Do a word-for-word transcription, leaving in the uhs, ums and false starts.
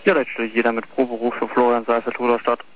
Ja, da steht jeder mit Proberuf für Florian Seifert, Ruderstadt.